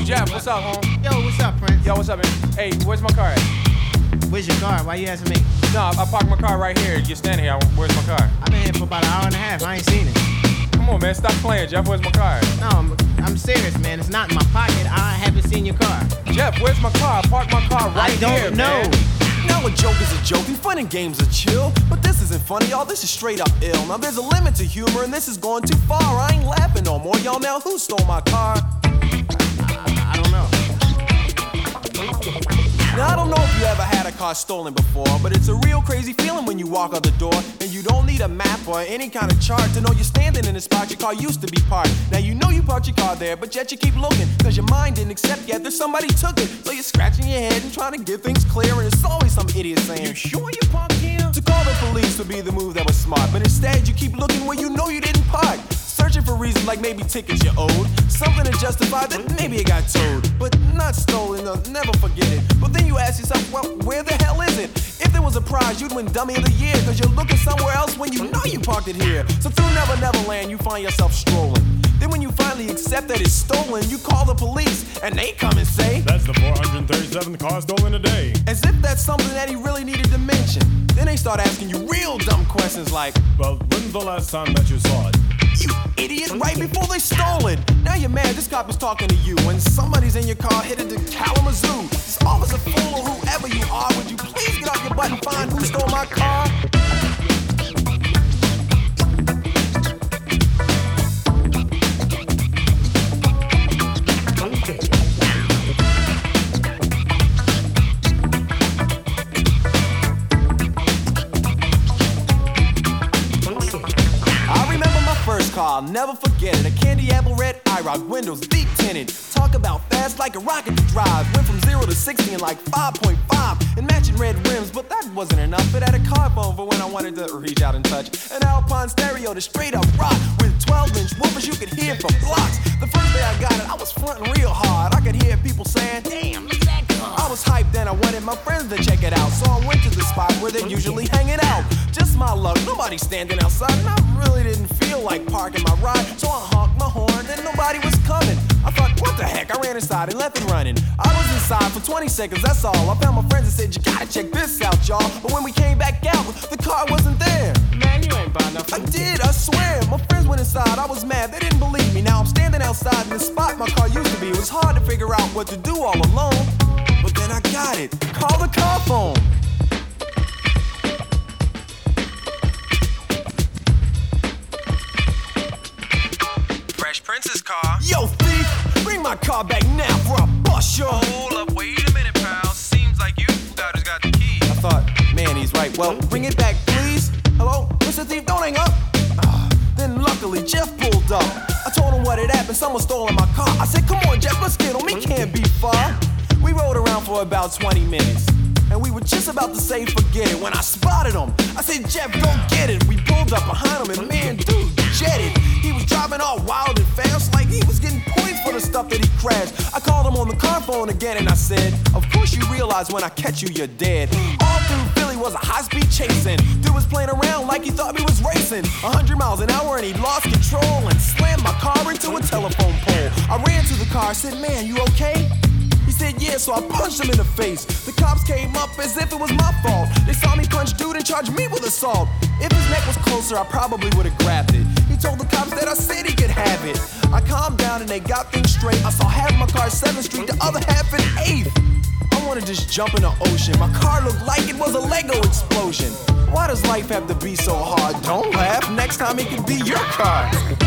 Jeff, what's up, home? Yo, what's up, Prince? Yo, what's up, man? Hey, where's my car at? Where's your car? Why you asking me? No, I parked my car right here. You're standing here. Where's my car? I've been here for about an hour and a half. I ain't seen it. Come on, man. Stop playing, Jeff. Where's my car at? No, I'm serious, man. It's not in my pocket. I haven't seen your car. Jeff, where's my car? I parked my car right here, I don't know. man. Now a joke is a joke, and fun and games are chill. But this isn't funny, y'all, this is straight up ill. Now there's a limit to humor, and this is going too far. I ain't laughing no more, y'all. Now who stole my car? I don't know. Now I don't know if you ever had a car stolen before, but it's a real crazy feeling when you walk out the door and you don't need a map or any kind of chart to know you're standing in the spot your car used to be parked. Now you know you parked your car there, but yet you keep looking, cause your mind didn't accept yet that somebody took it. So you're scratching your head and trying to get things clear, and it's always some idiot saying, "You sure you parked here?" To call the police would be the move that was smart, but instead you keep looking where you know you didn't park, searching for reasons like maybe tickets you owed, something to justify that maybe it got towed, but not stolen, no, never forget it. But then you ask yourself, well, where the hell is it? If there was a prize, you'd win Dummy of the Year, cause you're looking somewhere else when you know you parked it here. So through Never Never Land, you find yourself strolling. Then when you finally accept that it's stolen, you call the police, and they come and say, "That's the 437th car stolen today." as if that's something that he really needed to mention. Then they start asking you real dumb questions like, "Well, when's the last time that you saw it?" "You idiot, right before they stole it." Now you're mad, this cop is talking to you, and somebody's in your car headed to Kalamazoo. This officer fool or whoever you are, would you please get off your butt and find who stole my car? I'll never forget it. A candy apple red IROC, windows deep tinted. Talk about fast like a rocket to drive. Went from 0 to 60 in like 5.5. And matching red rims, but that wasn't enough. It had a car phone for when I wanted to reach out and touch. An Alpine stereo to straight up rock. With 12-inch woofers you could hear for blocks. The first day I got it, I was fronting real hard. I could hear people saying, "Damn, look at that car." I was hyped and I wanted my friends to check it out. So I went to the spot where they're usually hanging out. Just my luck, nobody standing outside, and I really didn't feel like parking my ride. So I honked my horn and nobody was coming. I thought, what the heck? I ran inside and left it running. I was inside for 20 seconds, that's all. I found my friends and said, "You gotta check this out, y'all." But when we came back out, the car wasn't there. Man, you ain't buying nothing. I did, I swear. My friends went inside, I was mad, they didn't believe me. Now I'm standing outside in the spot my car used to be. It was hard to figure out what to do all alone. But then I got it. Call the car phone. Fresh Prince's car. Yo, thief, bring my car back now for I bust your. Hold up, wait a minute, pal. Seems like you just got the key. I thought, man, he's right. Well, bring it back, please. Hello? Mr. Thief, don't hang up. Then luckily, Jeff pulled up. I told him what had happened, someone stole my car. I said, "Come on, Jeff, let's get him, he can't be far." We rode around for about 20 minutes. And we were just about to say forget it when I spotted him. I said, "Jeff, go get it." We pulled up behind him and man, dude, jetted. He was driving all wild and fast like he was getting points for the stuff that he crashed. I called him on the car phone again and I said, "Of course you realize when I catch you, you're dead." All through Philly was a high-speed chasing. Dude was playing around like he thought he was racing. 100 miles an hour and he lost control and slammed my car into a telephone pole. I ran to the car, said, "Man, you okay?" He said, "Yeah," so I punched him in the face. The cops came up as if it was my fault. They saw me punch dude and charged me with assault. If his neck was closer, I probably would've grabbed it. He told the cops that I said he could have it. I calmed down and they got things straight. I saw half my car 7th Street, the other half in 8th. I wanna just jump in the ocean. My car looked like it was a Lego explosion. Why does life have to be so hard? Don't laugh, next time it could be your car.